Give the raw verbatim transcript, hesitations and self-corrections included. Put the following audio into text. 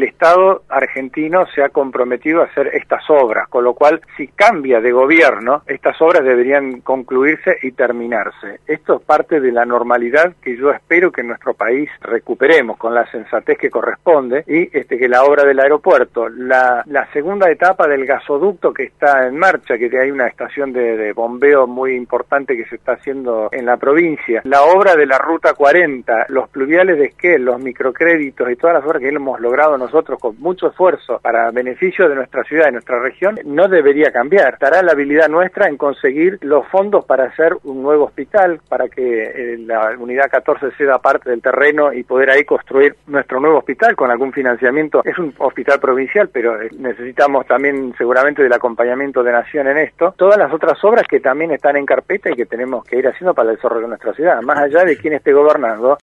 el Estado argentino se ha comprometido a hacer estas obras, con lo cual, si cambia de gobierno, estas obras deberían concluirse y terminarse. Esto es parte de la normalidad que yo espero que en nuestro país recuperemos con la sensatez que corresponde, y este que la obra del aeropuerto, la, la segunda etapa del gasoducto que está en marcha, que hay una estación de, de bombeo muy importante que se está haciendo en la provincia, la obra de la Ruta cuarenta, los pluviales de Esquel, los microcréditos y todas las obras que hemos logrado nosotros con mucho esfuerzo para beneficio de nuestra ciudad y nuestra región, no debería cambiar. Estará la habilidad nuestra en conseguir los fondos para hacer un nuevo hospital, para que eh, la unidad catorce ceda parte del terreno y poder ahí construir nuestro nuevo hospital con algún financiamiento. Es un hospital provincial, pero eh, necesitamos también seguramente del acompañamiento de Nación en esto. Todas las otras obras que también están en carpeta y que tenemos que ir haciendo para el desarrollo de nuestra ciudad, más allá de quién esté gobernando.